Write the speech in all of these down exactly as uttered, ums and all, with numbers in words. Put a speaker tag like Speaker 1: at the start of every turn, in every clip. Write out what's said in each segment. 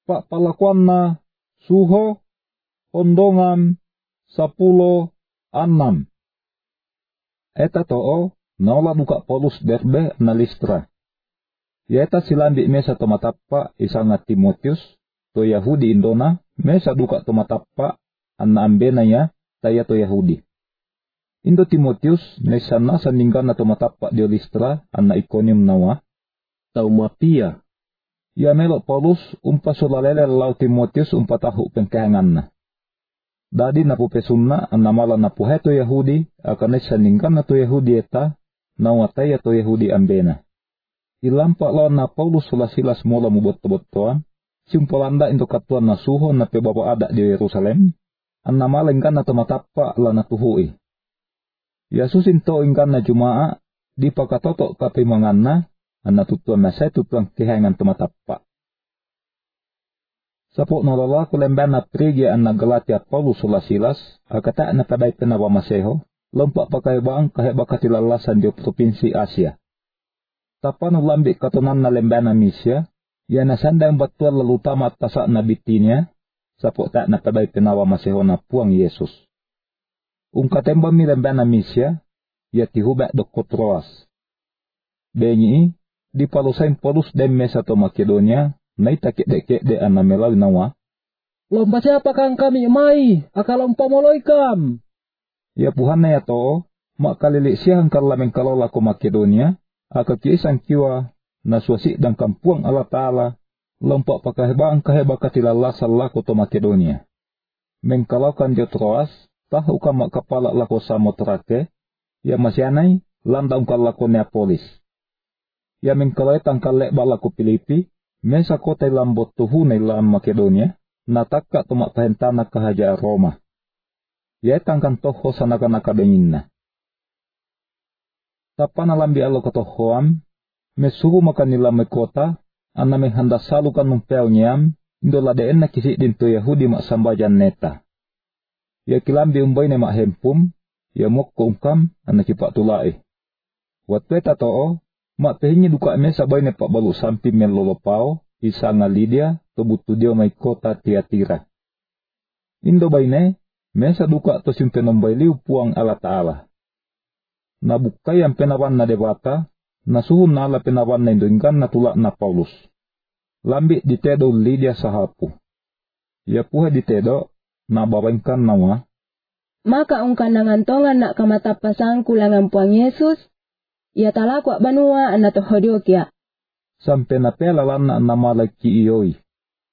Speaker 1: pa palakuan na suho, ondongan, sapulo, anam. Eta too, naola buka Paulus derbe na Listra. Yeta silambi mesa tomatappa isanga Timotius, to Yahudi indona, mesa duka tomatappa anna ambena ya, taya to Yahudi. Indo Timotius, nesana saninggan na tomatappa di Listra, anna Iconium nawa, tau mapia. Ya melo Paulus umpa sulalele lau Timotius umpa tahu pengkehangan na. Dadi napupesunna anna mala napuhe to Yahudi, akan saninggan na to Yahudi eta, nawa taya to Yahudi ambena. Ilampa lawan na Paulus sula Silas mola mubot-botoan, simpolanda into katuan na suho na pebaba ada di Yerusalem, anna malengkan na tomatappa la na tuhui. Yasusin to ingkan na jumaa, di pakatoto kapimangan na, anna tutuan na say tutuan kihangan tomatappa. Sapo nolola kulemban na Prigia anna Galatia Paulus sula Silas, akata na paday penawa maseho, lompak pakaibang kahebakatilalasan di provinsi Asia. Tapan ulambi katunan na lembana misya, ya nasandang batuan lalu tamat tasak na bitinya, sapo tak na paday penawa maseho na puang Yesus. Ungkatemba mi lembana misya, ya tihubak doko Troas. Benyi, di palusain Paulus dem mesa to Makedonia, na itakik-dekik de anamelaw nawa.
Speaker 2: Lompa siapa kang kami mai, akalompa moloikam.
Speaker 1: Ya Tuhan na ya to, makalilik siya ang kalameng kalola ko Makedonia, akakiisang kiwa na suasi dan kampuang Allah Ta'ala lompak pakahebang kaheba katilalasa lako to Makedonia. Mengkalaukan dia Troas, tahu ka makapala lako Samotrake, ya masyanay, landang ka lako Neapolis. Ya mengkalautan ka lekba lako Pilipi, mesa kota lambot tuhu na ilaan Makedonia, natakka to makpahentana kahaja Roma. Ya tangkan toho sanaka-nakabengin na. Tapan alambi alo katohoam, mesuhu makan nila me kota, anna me handa salukan numpel nyam, indola deen na kisik din to Yahudi mak sambajan neta. Ya kilambi umbay na mak hempum, ya mok keungkam, anna kipak tulai. Watwe tatoo, mak pehingi duka me sabay na pak balu sampi melolopao, isa nga Lydia, to butu dio may kota Tiatira. Indo bayne, mesa duka to simpenom liu puang Allah Ta'ala. Nabukay ang penawan na debata, nasuhun na ala penawan na indunggan na tulak na Paulus. Lambi ditedo Lydia sahapu. Ya puha ditedo, nabawangkan nawa.
Speaker 3: Maka ungkan nangantongan nak kamatapasang kulangan puang Yesus, ya talakwak banua na tohodyokia.
Speaker 1: Sampai na pelalan na namalaki iyoi.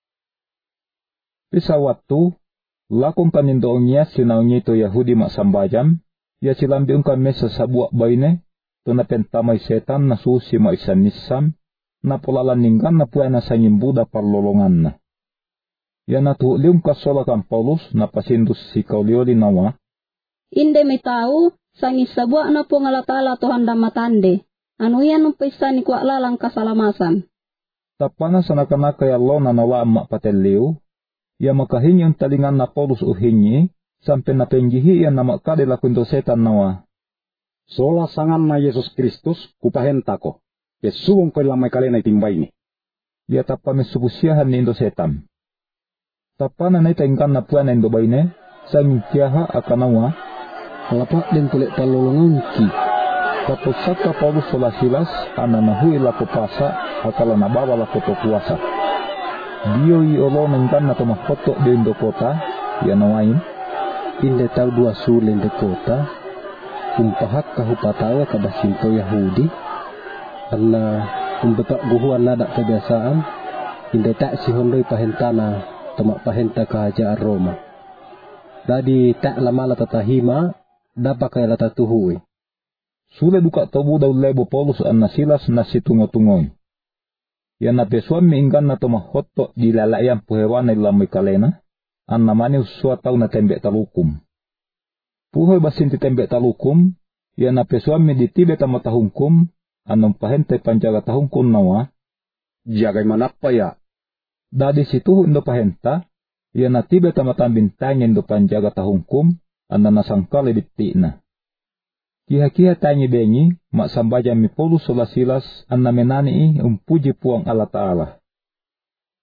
Speaker 1: Pisa waktu, lakong panindoong niya sinaunya ito Yahudi maksambajam, ya silambi ungkan mesa sabuak baine, to na pentamay setan na susi maisan nisam, na pulalan ninggan na puay na sangin Buddha parlolongan na. Ya natulium kasolakan Paulus na pasindus si kaulioli nawa.
Speaker 4: Inde may tao, sangis sabuak na po ngalatala to handa matande, anu yan umpisa ni kwa lalang kasalamasan.
Speaker 1: Tapana sa nakanaka ya lo na nawa ang makpateliw, ya makahinyi ang talingan na Paulus uhinyi, sampai na penggihi yan na makadila kundo setan nawa.
Speaker 5: Sola sangan na Yesus Kristus kupahenta ko. Yesuong ko ilang may kalina itimbay ni.
Speaker 1: Ya tapa mesubusiyahan ni indo setan. Tapa na naitengkan na puan na indo bayne, sangin kiyaha akanawa.
Speaker 2: Lapak din kulit palolongan ki.
Speaker 1: Tapos saka Paulus sola Silas, ana nahui lako pasa, akala nabawa lako to kuasa. Dio i olo nengkan na tumakoto di indo kota, ya nawain.
Speaker 2: Inde tau dua sulin de kota, umpahak kahupatawa kabasinto Yahudi, anna umbetak guhuan nada kebiasaan, inde tak si hondoi pahentana, temak pahenta kahajaan Roma. Dadi tak lamala tatahima, dapat kaya lata tuhui.
Speaker 1: Sule duka tobu daw lebo Paulus anna Silas na situngo-tungoy. Yan na pesuan miinggan na tumahoto di lalayan puhewan na ilamoy kalena, an namani usuataw na tembek talukum. Puhoy basin ti tembek talukum, yan na pesuan mi ditibe tamatahungkum, anong pahente panjaga tahungkum nawa.
Speaker 5: Jagay manapa ya.
Speaker 1: Dadi situho indo pahenta, yan na tibe tamatambintangin do panjaga tahungkum, anna nasangkali diti na. Kiha-kiha tanyi benyi, maksambaja mi Paulus sola Silas, anna menani i umpuji puang Allah Ta'ala.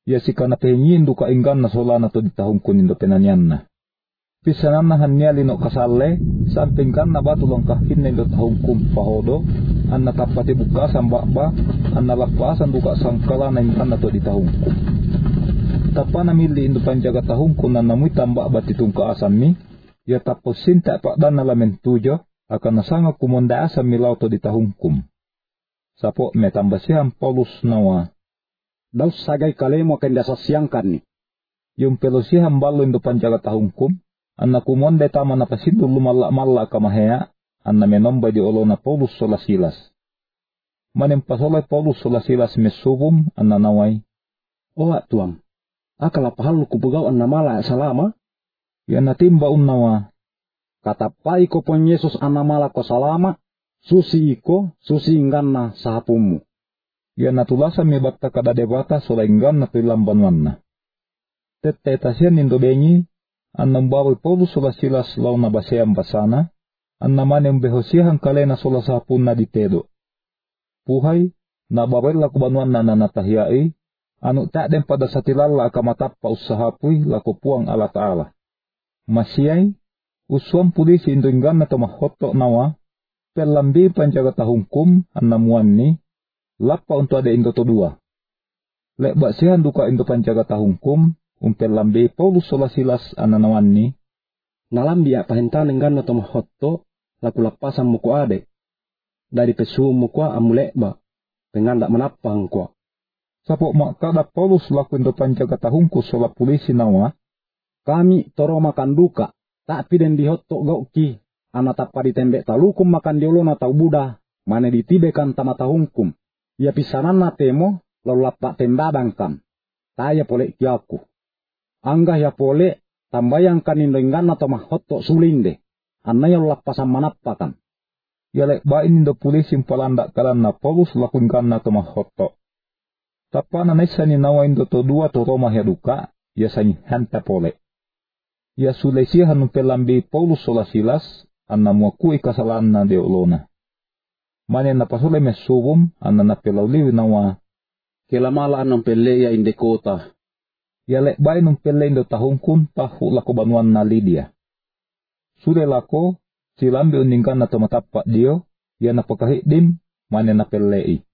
Speaker 1: Ya sikana pehingin duka inggan na solana to ditahungkun indo penanyan na. Pisanan na hanya lino kasale, sampingkan na batu longkahin na indo tahungkum pahodo, an natapati buka sambakba, an nalapasan duka sangkala na inggan na to ditahungkum. Tapa na mili indo panjaga tahungkun na namuy tambak batitong kaasam mi, ya tapos sinta pakdan na lamen tujo, akan nasanga kumonda asam milaw to ditahungkum. Sapo metambasihan Paulus nawa.
Speaker 5: Daw sagay kalemo kenda sasyangkan ni.
Speaker 1: Yung pelusihan balo indo panjaga tahungkum, anna kumonde tama na pasindu lumala-mala kamahea, anna menomba di olo na Paulus sola Silas. Manem pasolay Paulus sola Silas mesubum, anna naway.
Speaker 2: Oha tuam, akala pahalu kubugaw anna mala salama?
Speaker 1: Yan natimba unnawa.
Speaker 5: Katapai ko pon Yesus anna mala ko salama, susi iko, susi inggan na sahapumu.
Speaker 1: Yan natulasa mi batta kada debata sola inggan na tuilambanwan na. Tete tasyan indo bengi, an nambawi Paulus sola Silas law na baseang basana, an naman yung behosihan kalena sola sahapun na ditedo. Puhay, nabawel la kubanwan na nanatahiyai, anu tak den pada satilala akamatap pa usahapuy la kupuang ala taala. Masiyay, uswam polisi indo inggan na tumahoto nawa, pelambi panjaga tahungkum an namuan ni, lapa untuk ada indo to dua. Lek baksihan duka indo panjaga tahungkum, umpel lambe Paulus sola Silas ananawan ni.
Speaker 2: Nalambi apahenta nenggan na tomahotto, laku lapasan muko ade. Dari pesu muko amulekba, pengandak menapang kwa.
Speaker 1: Sapok makada Paulus laku indo panjaga tahungku sola polisi nawa.
Speaker 5: Kami toro makan duka, tak piden dihotto gauki, anatapa ditembek talukum makan diolo na tau buda, mane ditibekan tama tahungkum. Ya pisanan na temo, lalu lapak tembadangkan. Taya polek kiaku. Anggah ya polek, tambayangkan indenggan atau mahotok sulinde. Anna ya lapasan manapakan.
Speaker 1: Ya lek bain indo polisi palandak kalan na Paulus lakunkan na to mahotok. Tapa na naisa ni nawa indo to dua to Roma ya duka, ya sanyi hanta polek. Ya sulesihan numpelambi Paulus sola Silas, anna muakui kasalahan na deolona. Mane na pasole mesubum anna na pelauliwi nawa.
Speaker 2: Kelamala anong pele ya inde kota.
Speaker 1: Ya lek bay nung pele indo tahungkun tahu lako banuan na Lydia. Sude lako silambi uningkan na tomatapak dio, ya na pakahidim mane na pelei.